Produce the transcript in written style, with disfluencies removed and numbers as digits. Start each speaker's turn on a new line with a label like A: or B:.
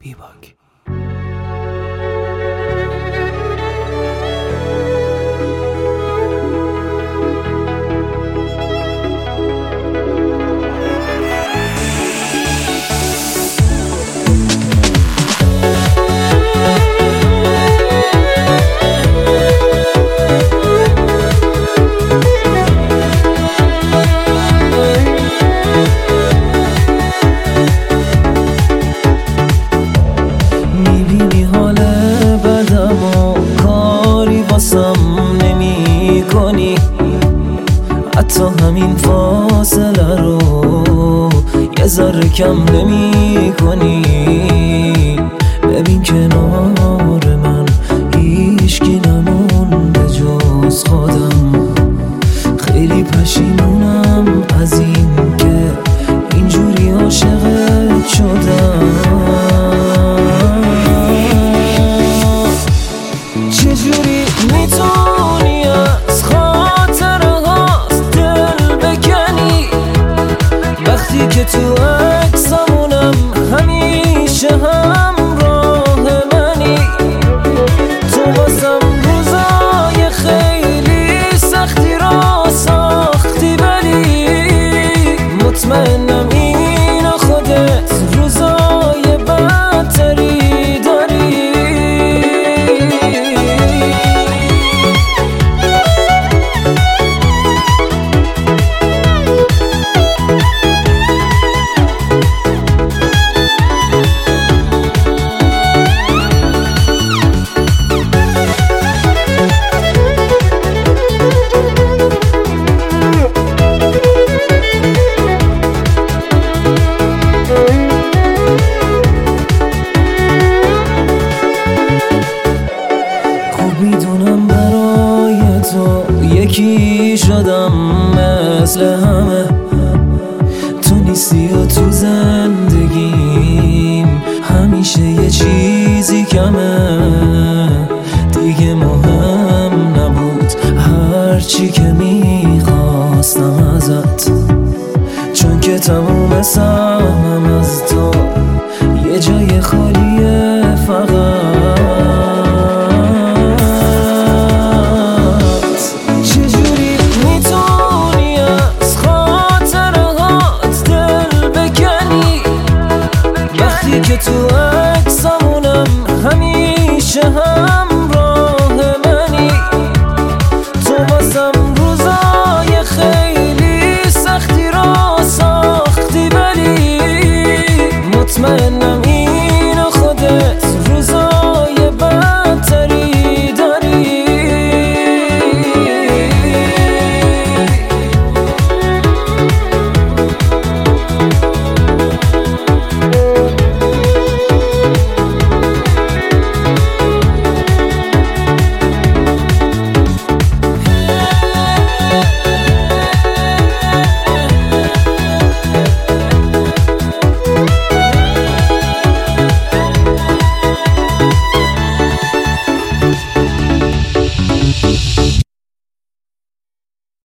A: بیباک. میبینی حال بدم و کاری واسم نمی کنی، حتی همین فاصله رو یه ذره کم نمی کنی. ببین کنار من هیچکی نمونده جز خودم، خیلی پشیمونم از این که اینجوری عاشقت شدم. چجوری میتونی از خاطره هاست دل بکنی، وقتی که تو عکسامونم همیشه همراه منی. تو واسم روزای خیلی سختی را ساختی، ولی مطمئنم این خودت روزای بدتری داری. میدونم برای تو یکی شدم مثل همه، تو نیستی و تو زندگیم همیشه یه چیزی کمه. دیگه مهم نبود هرچی که میخواستم ازت، چون که تموم سهمم از تو یه جای خالیه فقط. که تو عکسامونم همیشه هم